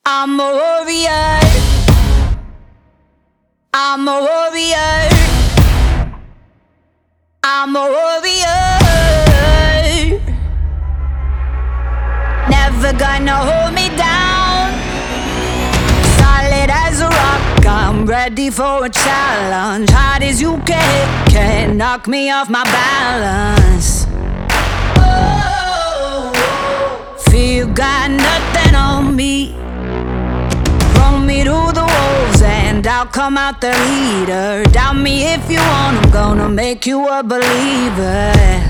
I'm a warrior. I'm a warrior. I'm a warrior. Never gonna hold me down. Solid as a rock, I'm ready for a challenge. Hard as you can't knock me off my balance. Feel got nothing on me. Throw me to the wolves and I'll come out the leader. Doubt me if you want, I'm gonna make you a believer.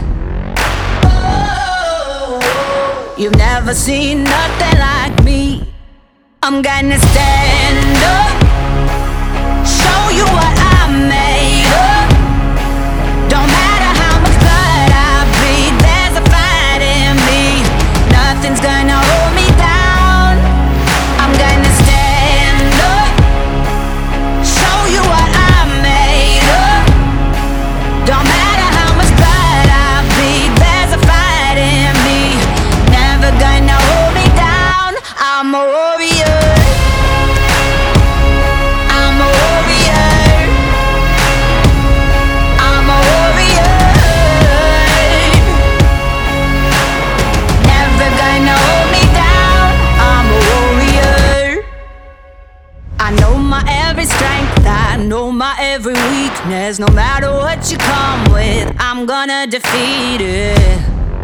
You've never seen nothing like me. I'm gonna stand up, show you what I'm made of. Don't matter how much blood I bleed, there's a fight in me. Nothing's gonna hold me down. I'm gonna stand up, show you what I'm made of. Don't matter how much blood I bleed, there's a fight in me. Never gonna hold me down. I'm a warrior. I'm a warrior. I'm a warrior. Never gonna hold me down. I'm a warrior. I know my every strength, I know my every weakness. No matter what you come with, I'm gonna defeat it.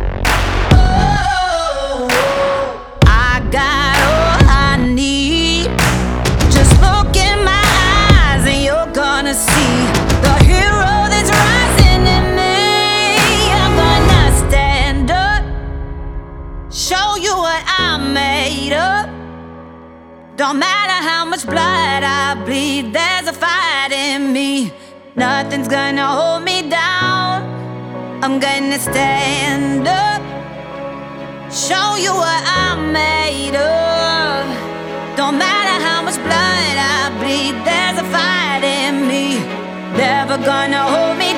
I got all I need. Just look in my eyes and you're gonna see the hero that's rising in me. I'm gonna stand up, show you what I'm made of. Don't matter how much blood I bleed, there's a fight in me. Nothing's gonna hold me down. I'm gonna stand up, show you what I'm made of. Don't matter how much blood I bleed, there's a fight in me. Never gonna hold me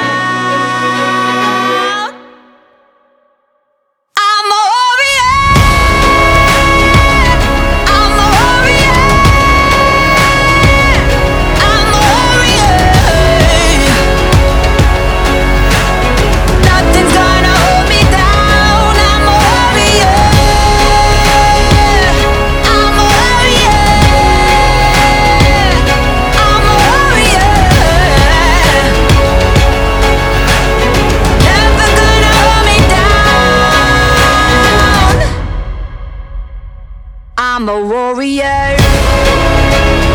down. I'm a warrior. I'm a warrior. I'm a warrior. Nothing's gonna hold me down. I'm a warrior. I'm a warrior. I'm a warrior. Never gonna hold me down. I'm a warrior.